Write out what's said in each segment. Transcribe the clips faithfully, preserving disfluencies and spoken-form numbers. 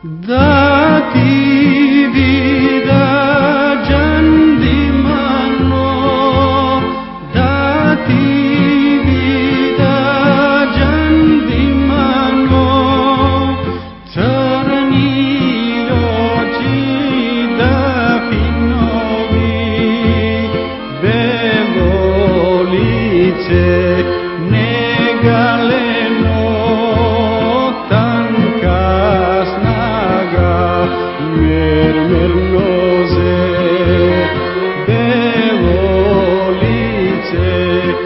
Da ti vida giandi mano, da ti vida giandi mano, crni oči da pinovi, belo lice negaleno, mermer noze, belo lice,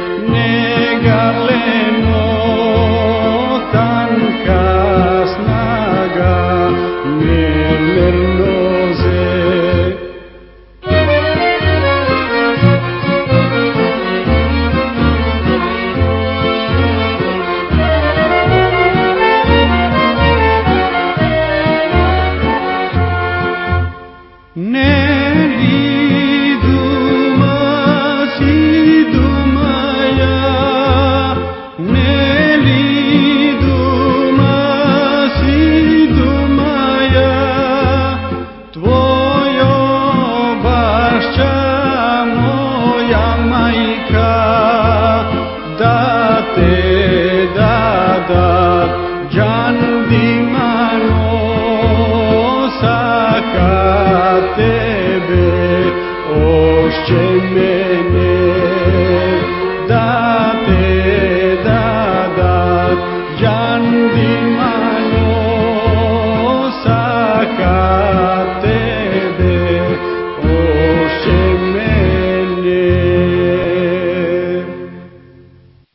negaleno, tanka snaga, mermer noze. Neli duma si dumaya, neli duma si dumaya, tvojo bašća moja majka, da te dada giandi mano, saka tebe ošće me